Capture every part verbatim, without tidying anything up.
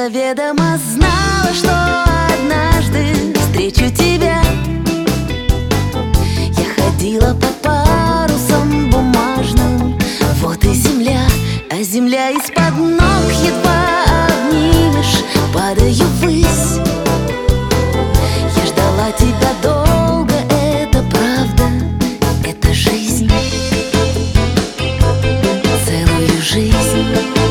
заведомо знала, что однажды встречу тебя. Я ходила под парусом бумажным, вот и земля, а земля из-под ног едва обнимешь, падаю ввысь. Я ждала тебя долго, это правда, это жизнь, целую жизнь.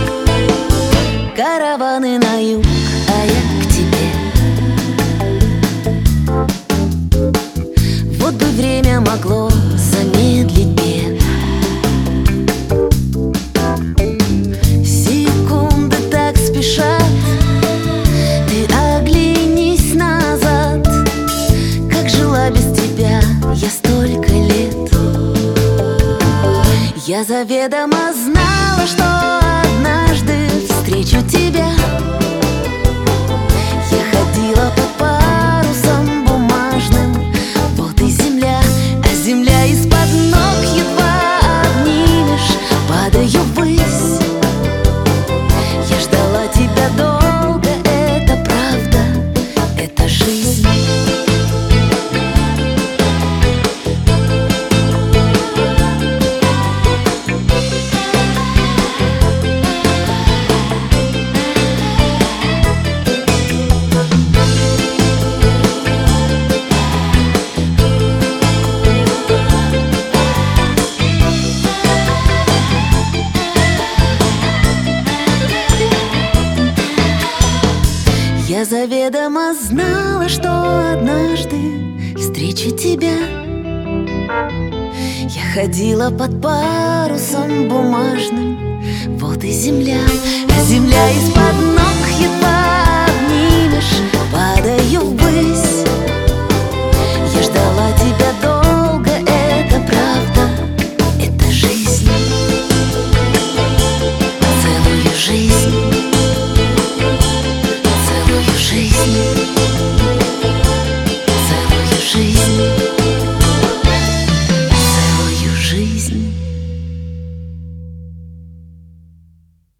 Караваны на юг, а я к тебе. Вот бы время могло замедлить бег. Секунды так спешат, ты оглянись назад. Как жила без тебя я столько лет. Я заведомо знала, что однажды встречу тебя. Я ходила под парусом бумажным, вот и земля, а земля из-под ног едва обнимешь, падаю ввысь. Я ждала тебя долго, это правда, это жизнь. Я заведомо знала, что однажды встречу тебя. Я ходила под парусом бумажным, вот и земля, а земля из-под ног едва